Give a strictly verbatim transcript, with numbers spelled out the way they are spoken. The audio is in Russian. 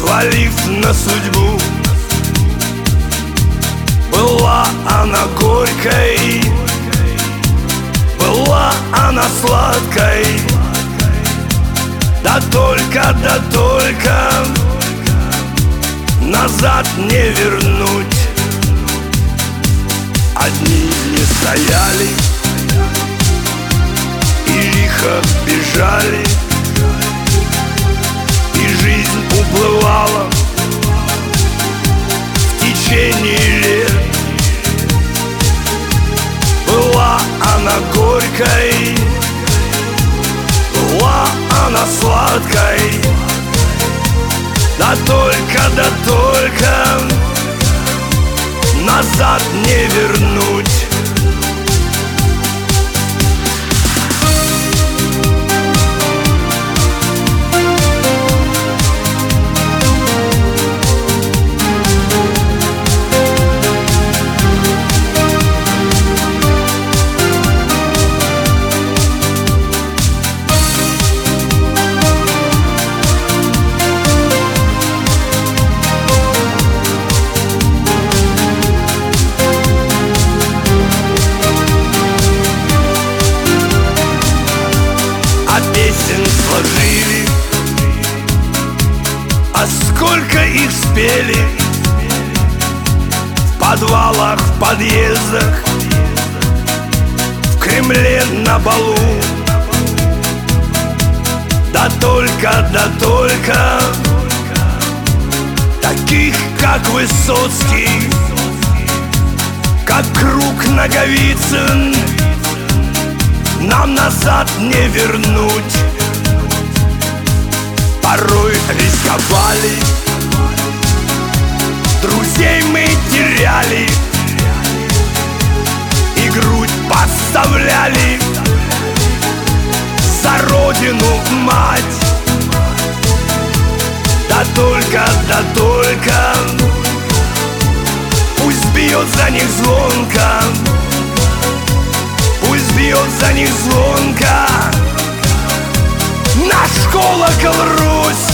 свалив на судьбу. Была она горькой, была она сладкой, да только, да только назад не вернуть. Одни не стояли и лихо бежали, и жизнь уплывала в течение лет. Была она горькой, была она сладкой, да только, да только назад не вернуть. Сложили, а сколько их спели в подвалах, в подъездах, в Кремле, на балу. Да только, да только таких, как Высоцкий, как Круг, Наговицын, нам назад не вернуть. Порой рисковали, друзей мы теряли, и грудь подставляли за родину, мать. Да только, да только пусть бьет за них звонко, пусть бьет за них звонко наш колокол, Русь.